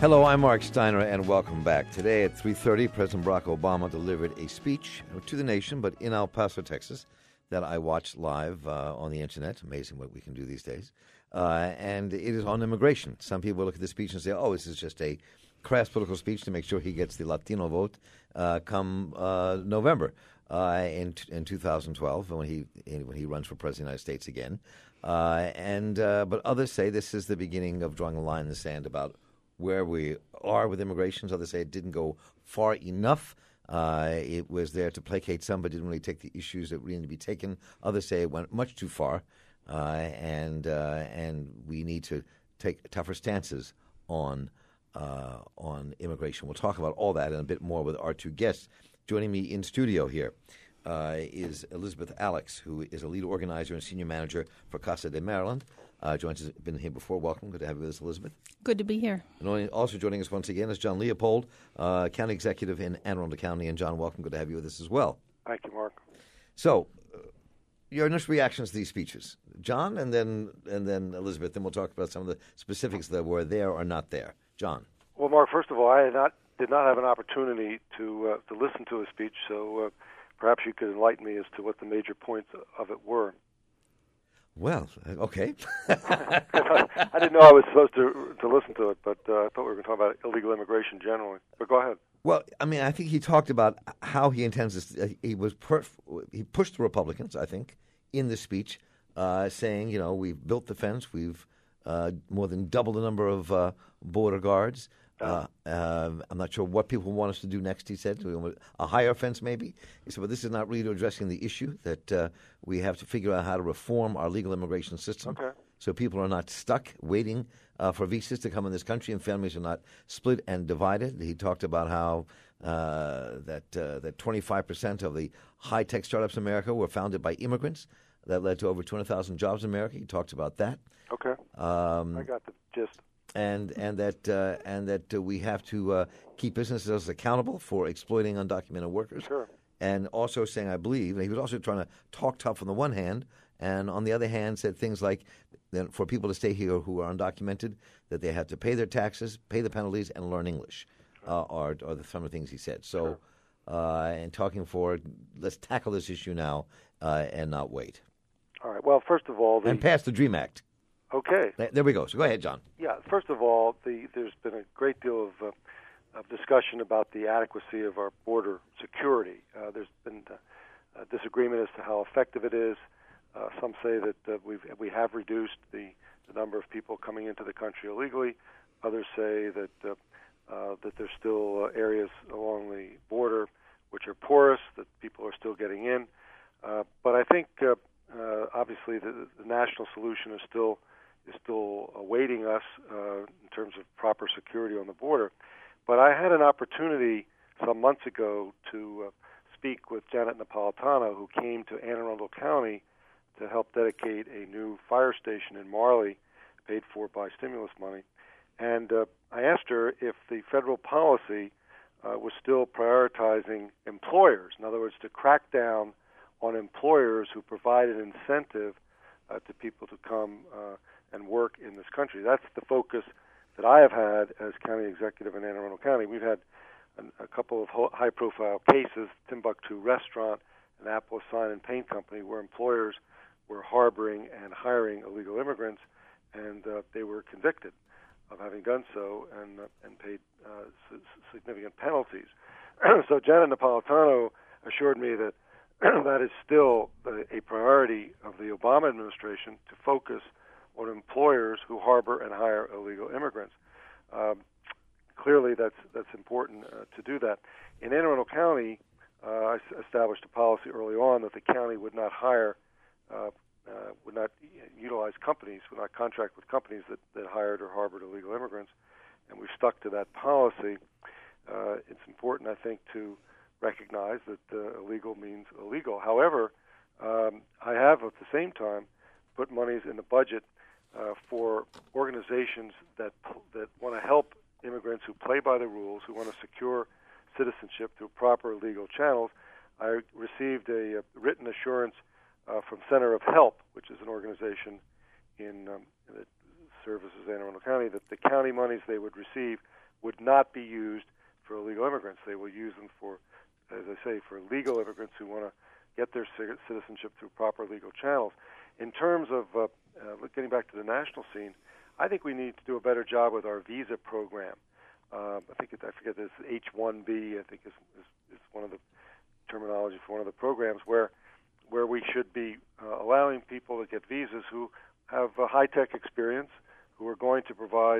Hello, I'm Mark Steiner, and welcome back. Today at 3:30, President Barack Obama delivered a speech to the nation, but in El Paso, Texas, that I watched live on the Internet. Amazing what we can do these days. And it is on immigration. Some people look at the speech and say, oh, this is just a crass political speech to make sure he gets the Latino vote come November in 2012 when he runs for President of the United States again. But others say this is the beginning of drawing a line in the sand about where we are with immigration. Others say it didn't go far enough. It was there to placate some, but didn't really take the issues that really need to be taken. Others say it went much too far, and we need to take tougher stances on immigration. We'll talk about all that and a bit more with our two guests. Joining me in studio here is Elizabeth Alex, who is a lead organizer and senior manager for Casa de Maryland. Joins us, been here before. Welcome. Good to have you with us, Elizabeth. Good to be here. And also joining us once again is John Leopold, county executive in Anne Arundel County. And John, welcome. Good to have you with us as well. Thank you, Mark. So, your initial reactions to these speeches, John, and then Elizabeth. Then we'll talk about some of the specifics that were there or not there. John. Well, Mark, first of all, I did not have an opportunity to listen to a speech, so perhaps you could enlighten me as to what the major points of it were. Well, okay. I didn't know I was supposed to listen to it, but I thought we were going to talk about illegal immigration generally. But go ahead. Well, I mean, I think he talked about how he intends to. He pushed the Republicans, I think, in the speech, saying, you know, we've built the fence, we've more than doubled the number of border guards. I'm not sure what people want us to do next, he said. A higher fence, maybe. He said, but this is not really addressing the issue, that we have to figure out how to reform our legal immigration system so people are not stuck waiting for visas to come in this country and families are not split and divided. He talked about how that 25% of the high-tech startups in America were founded by immigrants. That led to over 200,000 jobs in America. He talked about that. Okay. I got the gist. And that we have to keep businesses accountable for exploiting undocumented workers. Sure. And also saying, I believe, and he was also trying to talk tough on the one hand, and on the other hand said things like that for people to stay here who are undocumented, that they have to pay their taxes, pay the penalties, and learn English, are some of the things he said. So, and talking for, let's tackle this issue now and not wait. All right. Well, first of all, and pass the DREAM Act. Okay. There we go. So go ahead, John. Yeah. First of all, there's been a great deal of discussion about the adequacy of our border security. There's been disagreement as to how effective it is. Some say that we have reduced the number of people coming into the country illegally. Others say that there's still areas along the border which are porous, that people are still getting in. But I think obviously the national solution is still awaiting us in terms of proper security on the border. But I had an opportunity some months ago to speak with Janet Napolitano, who came to Anne Arundel County to help dedicate a new fire station in Marley, paid for by stimulus money. And I asked her if the federal policy was still prioritizing employers, in other words, to crack down on employers who provide an incentive to people to come and work in this country. That's the focus that I have had as county executive in Anne Arundel County. We've had a couple of high-profile cases, Timbuktu Restaurant, an Apple Sign and Paint Company, where employers were harboring and hiring illegal immigrants, and they were convicted of having done so and paid significant penalties. So Janet Napolitano assured me that that is still a priority of the Obama administration, to focus on employers who harbor and hire illegal immigrants. Clearly, that's important to do that. In Anne Arundel County, I established a policy early on that the county would not would not utilize companies, would not contract with companies that hired or harbored illegal immigrants, and we've stuck to that policy. It's important, I think, to recognize that illegal means illegal. However, I have at the same time put monies in the budget for organizations that want to help immigrants who play by the rules, who want to secure citizenship through proper legal channels. I received a written assurance from Center of Help, which is an organization that services Anne Arundel County, that the county monies they would receive would not be used for illegal immigrants. They will use them for, as I say, for legal immigrants who want to get their citizenship through proper legal channels. In terms of getting back to the national scene, I think we need to do a better job with our visa program. I forget this H-1B, I think is one of the terminology for one of the programs where we should be allowing people to get visas who have high-tech experience, who are going to provide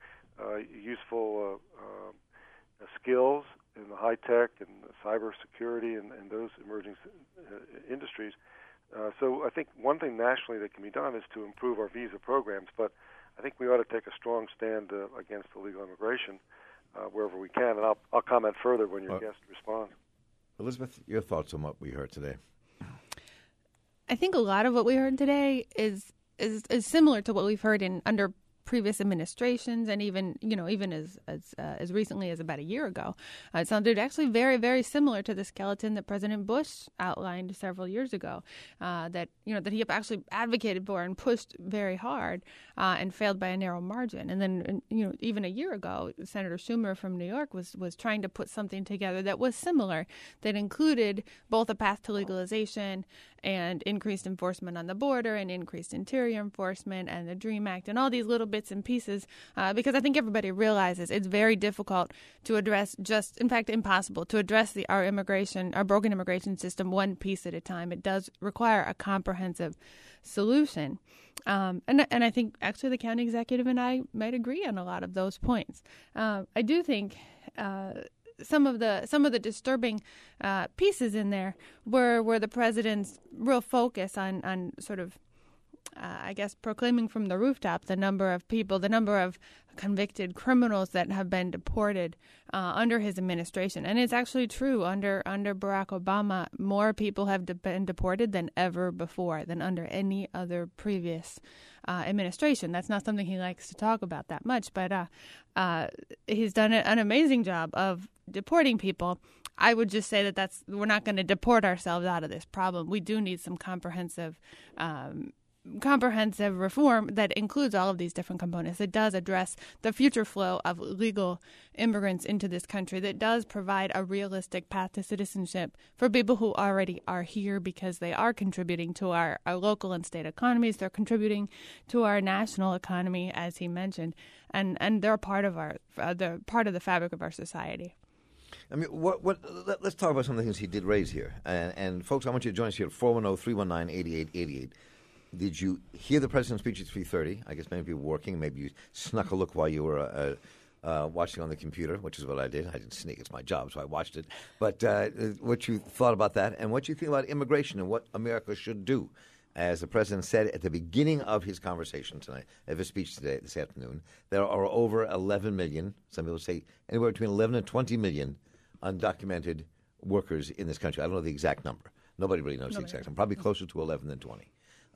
useful skills in the high-tech and cyber security and those emerging industries. So I think one thing nationally that can be done is to improve our visa programs, but I think we ought to take a strong stand against illegal immigration wherever we can, and I'll comment further when your guest responds. Elizabeth, your thoughts on what we heard today? I think a lot of what we heard today is similar to what we've heard under previous administrations, and even as recently as about a year ago. It sounded actually very, very similar to the skeleton that President Bush outlined several years ago, that he actually advocated for and pushed very hard, and failed by a narrow margin. And then even a year ago, Senator Schumer from New York was trying to put something together that was similar, that included both a path to legalization and increased enforcement on the border and increased interior enforcement and the DREAM Act and all these little bits and pieces, because I think everybody realizes it's very difficult to address, in fact, impossible to address our broken immigration system one piece at a time. It does require a comprehensive solution. And I think actually the county executive and I might agree on a lot of those points. I do think some of the disturbing pieces in there were the president's real focus on sort of, I guess, proclaiming from the rooftop the number of convicted criminals that have been deported under his administration. And it's actually true. Under Barack Obama, more people have been deported than ever before, than under any other previous administration. That's not something he likes to talk about that much, but he's done an amazing job of deporting people. I would just say that we're not going to deport ourselves out of this problem. We do need some comprehensive reform that includes all of these different components, that does address the future flow of legal immigrants into this country, that does provide a realistic path to citizenship for people who already are here, because they are contributing to our local and state economies. They're contributing to our national economy, as he mentioned, and they're part of the fabric of our society. I mean, let's talk about some of the things he did raise here. And folks, I want you to join us here at 410-319-8888. Did you hear the president's speech at 3:30? I guess maybe you were working. Maybe you snuck a look while you were watching on the computer, which is what I did. I didn't sneak. It's my job, so I watched it. But what you thought about that, and what you think about immigration and what America should do. As the president said at the beginning of his conversation tonight, of his speech this afternoon, there are over 11 million, some people say anywhere between 11 and 20 million undocumented workers in this country. I don't know the exact number. Nobody really knows the exact number. Probably closer to 11 than 20.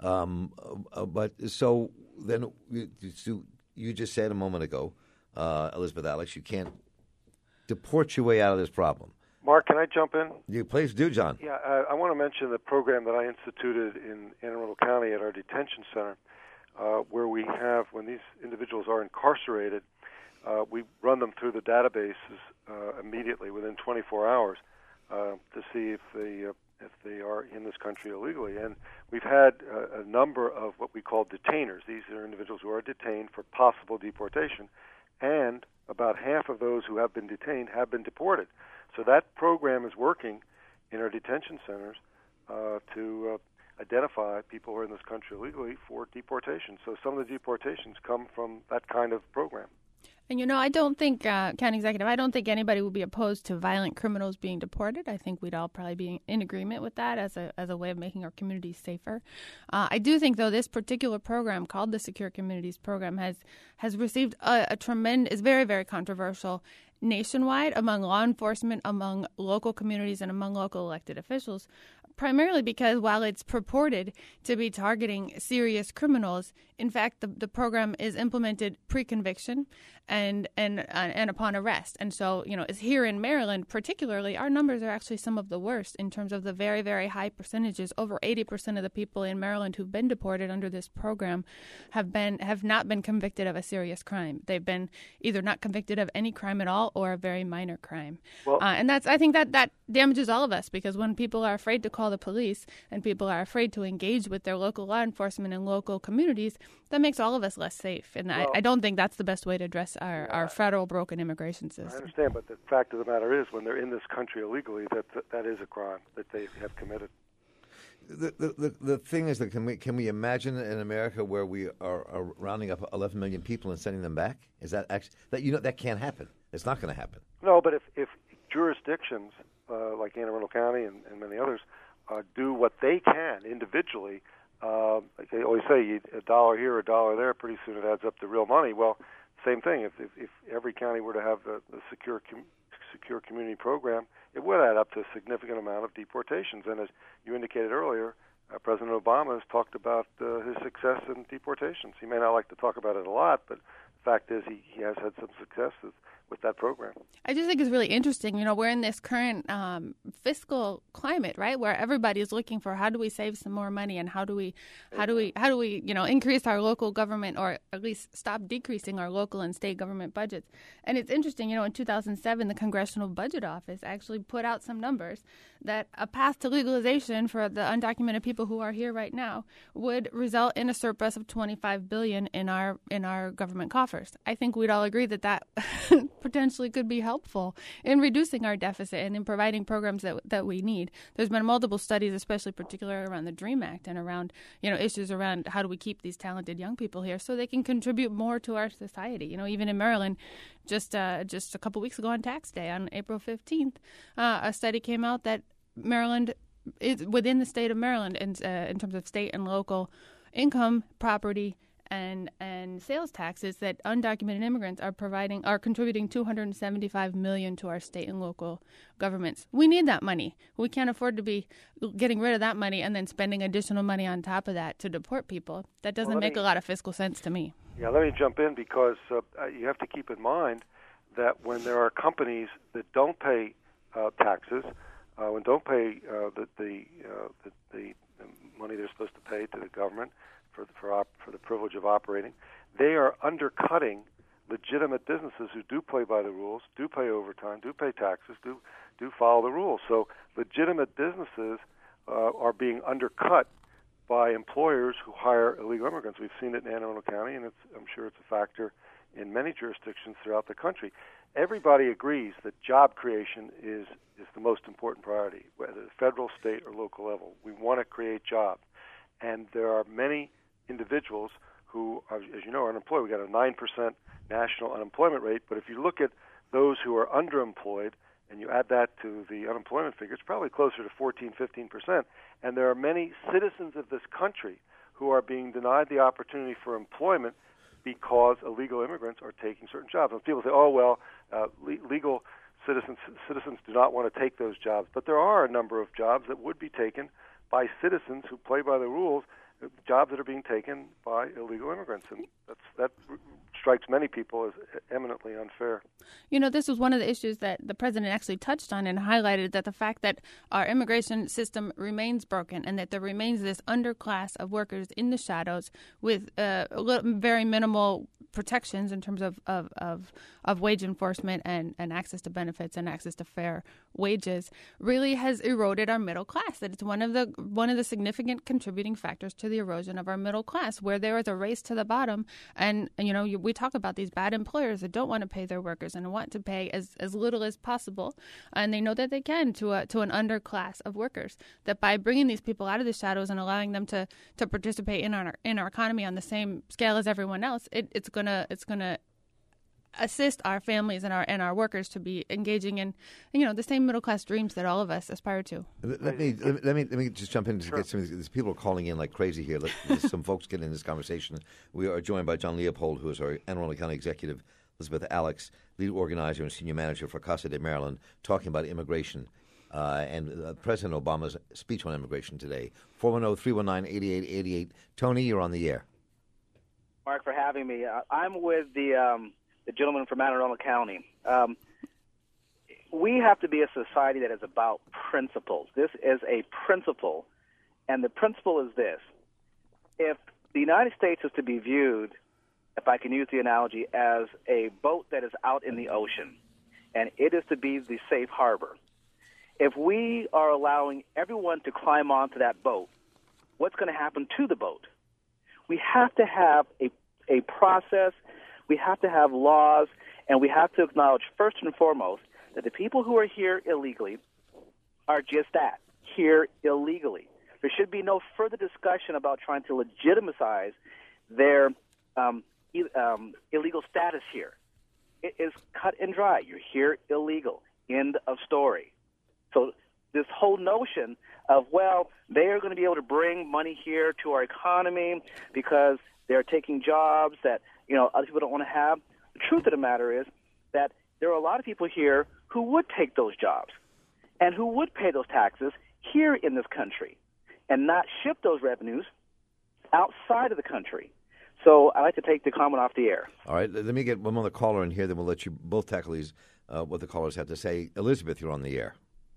But so then you just said a moment ago, Elizabeth Alex, you can't deport your way out of this problem. Mark, can I jump in? You please do, John. Yeah, I want to mention the program that I instituted in Anne Arundel County at our detention center, where we have, when these individuals are incarcerated, we run them through the databases immediately within 24 hours to see if they are in this country illegally. And we've had a number of what we call detainers. These are individuals who are detained for possible deportation, and about half of those who have been detained have been deported. So that program is working in our detention centers to identify people who are in this country illegally for deportation. So some of the deportations come from that kind of program. And, I don't think, County Executive, I don't think anybody would be opposed to violent criminals being deported. I think we'd all probably be in agreement with that as a way of making our communities safer. I do think, though, this particular program called the Secure Communities Program has received a tremendous, is very, very controversial nationwide among law enforcement, among local communities, and among local elected officials, Primarily because while it's purported to be targeting serious criminals, in fact, the program is implemented pre-conviction and upon arrest. And so, is here in Maryland particularly, our numbers are actually some of the worst in terms of the very, very high percentages. Over 80% of the people in Maryland who've been deported under this program have not been convicted of a serious crime. They've been either not convicted of any crime at all or a very minor crime. Well, and I think that damages all of us, because when people are afraid to call the police and people are afraid to engage with their local law enforcement and local communities, that makes all of us less safe. And I don't think that's the best way to address our federal broken immigration system. I understand, but the fact of the matter is, when they're in this country illegally, that is a crime that they have committed. The thing is that can we imagine in America where we are rounding up 11 million people and sending them back? Is that actually that can't happen? It's not going to happen. No, but if jurisdictions like Anne Arundel County and many others do what they can individually, like they always say, a dollar here, a dollar there, pretty soon it adds up to real money. Well, same thing. If every county were to have the secure community program, it would add up to a significant amount of deportations. And as you indicated earlier, President Obama has talked about his success in deportations. He may not like to talk about it a lot, but the fact is he has had some success with that program. I just think it's really interesting. We're in this current fiscal climate, right, where everybody is looking for how do we save some more money and how do we increase our local government, or at least stop decreasing our local and state government budgets. And it's interesting, in 2007, the Congressional Budget Office actually put out some numbers that a path to legalization for the undocumented people who are here right now would result in a surplus of $25 billion in our government coffers. I think we'd all agree that potentially could be helpful in reducing our deficit and in providing programs that we need. There's been multiple studies, especially particularly around the DREAM Act and around issues around how do we keep these talented young people here so they can contribute more to our society. Even in Maryland, just a couple weeks ago on Tax Day, on April 15th, a study came out that Maryland is within the state of Maryland in terms of state and local income, property, and sales taxes, that undocumented immigrants are contributing $275 million to our state and local governments. We need that money. We can't afford to be getting rid of that money and then spending additional money on top of that to deport people. That doesn't make a lot of fiscal sense to me. Yeah, let me jump in, because you have to keep in mind that when there are companies that don't pay taxes, when don't pay the money they're supposed to pay to the government for the privilege of operating, they are undercutting legitimate businesses who do play by the rules, do pay overtime, do pay taxes, do follow the rules. So legitimate businesses are being undercut by employers who hire illegal immigrants. We've seen it in Anne Arundel County, and I'm sure it's a factor in many jurisdictions throughout the country. Everybody agrees that job creation is the most important priority, whether federal, state, or local level. We want to create jobs. And there are many individuals who, as you know, are unemployed. We've got a 9% national unemployment rate, but if you look at those who are underemployed and you add that to the unemployment figure, it's probably closer to 14-15%. And there are many citizens of this country who are being denied the opportunity for employment because illegal immigrants are taking certain jobs. And people say, oh, well, legal citizens do not want to take those jobs. But there are a number of jobs that would be taken by citizens who play by the rules, jobs that are being taken by illegal immigrants. And that strikes many people as eminently unfair. This was one of the issues that the president actually touched on and highlighted, that the fact that our immigration system remains broken and that there remains this underclass of workers in the shadows with very minimal protections in terms of wage enforcement and access to benefits and access to fair wages really has eroded our middle class. That it's one of the significant contributing factors to the erosion of our middle class, where there is a race to the bottom. And we talk about these bad employers that don't want to pay their workers and want to pay as little as possible, and they know that they can to an underclass of workers. That by bringing these people out of the shadows and allowing them to participate in our economy on the same scale as everyone else, it's gonna assist our families and our workers to be engaging in the same middle class dreams that all of us aspire to. Let me just jump in to get some of these people are calling in like crazy here. Let some folks get in this conversation. We are joined by John Leopold, who is our Anne Arundel County executive, Elizabeth Alex, lead organizer and senior manager for Casa de Maryland, talking about immigration and President Obama's speech on immigration today. 410-319-8888. Tony, you're on the air. Mark, for having me. I'm with the gentleman from Anne Arundel County. We have to be a society that is about principles. This is a principle, and the principle is this. If the United States is to be viewed, if I can use the analogy, as a boat that is out in the ocean, and it is to be the safe harbor, if we are allowing everyone to climb onto that boat, what's going to happen to the boat? We have to have a process, we have to have laws, and we have to acknowledge first and foremost that the people who are here illegally are just that, here illegally. There should be no further discussion about trying to legitimize their illegal status here. It is cut and dry. You're here illegal. End of story. So this whole notion of, well, they are going to be able to bring money here to our economy because they're taking jobs that, other people don't want to have. The truth of the matter is that there are a lot of people here who would take those jobs and who would pay those taxes here in this country and not ship those revenues outside of the country. So I'd like to take the comment off the air. All right, let me get one more caller in here, then we'll let you both tackle these, what the callers have to say. Elizabeth, you're on the air.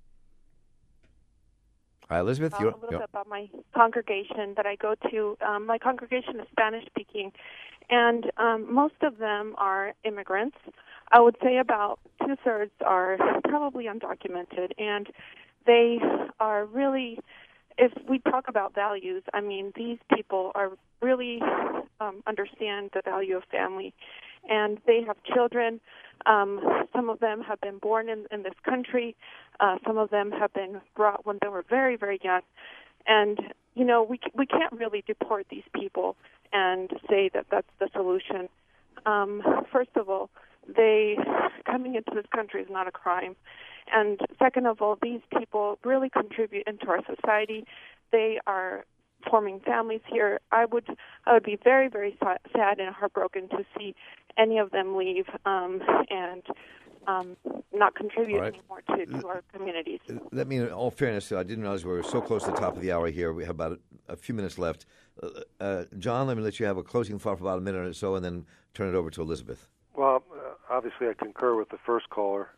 Hi, Elizabeth. A little bit about my congregation that I go to. My congregation is Spanish-speaking, and most of them are immigrants. I would say about two-thirds are probably undocumented, and they are really, if we talk about values, I mean, these people are really understand the value of family, and they have children. Some of them have been born in this country. Some of them have been brought when they were very, very young. And, we can't really deport these people and say that that's the solution. First of all, coming into this country is not a crime. And second of all, these people really contribute into our society. They are forming families here. I would be very, very sad and heartbroken to see any of them leave and not contribute anymore to our communities. Let me, in all fairness, I didn't realize we were so close to the top of the hour here. We have about a few minutes left. John, let me let you have a closing thought for about a minute or so, and then turn it over to Elizabeth. Well, obviously, I concur with the first caller,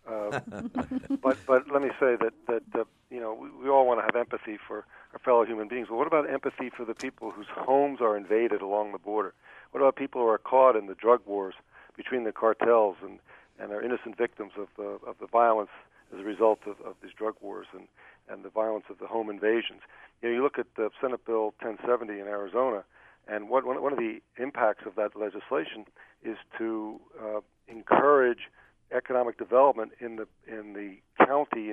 but let me say that we all want to have empathy for our fellow human beings. But what about empathy for the people whose homes are invaded along the border? What about people who are caught in the drug wars between the cartels and are innocent victims of the violence as a result of these drug wars and the violence of the home invasions? You look at the Senate Bill 1070 in Arizona, and one of the impacts of that legislation is to encourage economic development in the county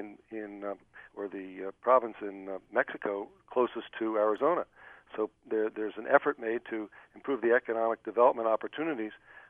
or the province in Mexico closest to Arizona. So there's an effort made to improve the economic development opportunities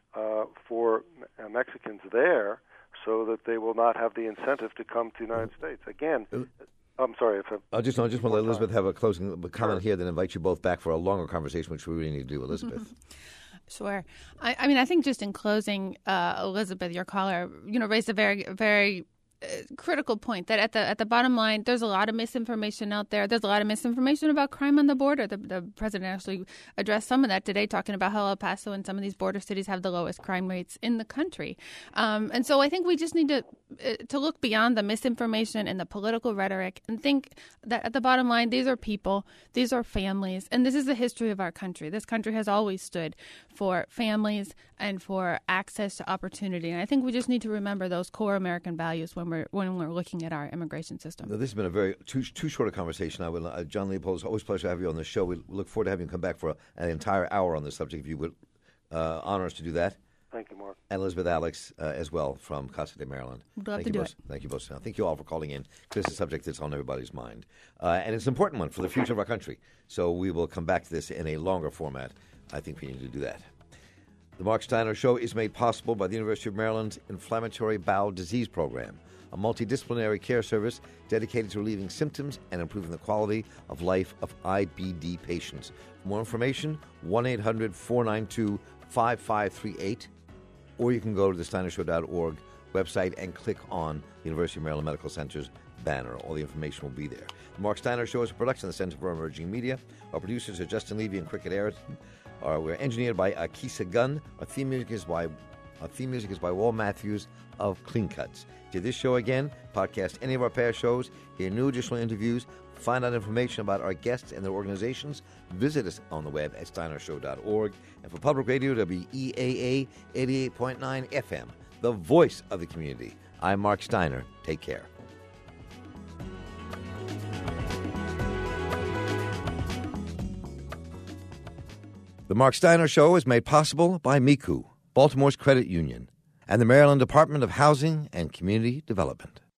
for Mexicans there, so that they will not have the incentive to come to the United States. Again, I'm sorry. I just want to let Elizabeth have a closing comment here, then invite you both back for a longer conversation, which we really need to do. Elizabeth. Sure. I think just in closing, Elizabeth, your caller, raised a very, very critical point that at the bottom line, there's a lot of misinformation out there. There's a lot of misinformation about crime on the border. The president actually addressed some of that today, talking about how El Paso and some of these border cities have the lowest crime rates in the country. And so I think we just need to look beyond the misinformation and the political rhetoric and think that at the bottom line, these are people, these are families, and this is the history of our country. This country has always stood for families and for access to opportunity. And I think we just need to remember those core American values when we're looking at our immigration system. Now, this has been a very too short a conversation. John Leopold, it's always a pleasure to have you on the show. We look forward to having you come back for an entire hour on this subject, if you would honor us to do that. Thank you, Mark. And Elizabeth Alex as well from Casa de Maryland. We'd love to do it. Thank you both. Thank you all for calling in. This is a subject that's on everybody's mind. And it's an important one for the future of our country. So we will come back to this in a longer format. I think we need to do that. The Mark Steiner Show is made possible by the University of Maryland's Inflammatory Bowel Disease Program, a multidisciplinary care service dedicated to relieving symptoms and improving the quality of life of IBD patients. For more information, 1-800-492-5538, or you can go to thesteinershow.org website and click on the University of Maryland Medical Center's banner. All the information will be there. The Mark Steiner Show is a production of the Center for Emerging Media. Our producers are Justin Levy and Cricket Ayrton. We're engineered by Akisa Gunn. Our theme music is by Wal Matthews of Clean Cuts. To this show again, podcast any of our past shows, hear new additional interviews, find out information about our guests and their organizations, visit us on the web at steinershow.org. And for public radio, WEAA 88.9 FM, the voice of the community. I'm Mark Steiner. Take care. The Mark Steiner Show is made possible by MICU, Baltimore's credit union, and the Maryland Department of Housing and Community Development.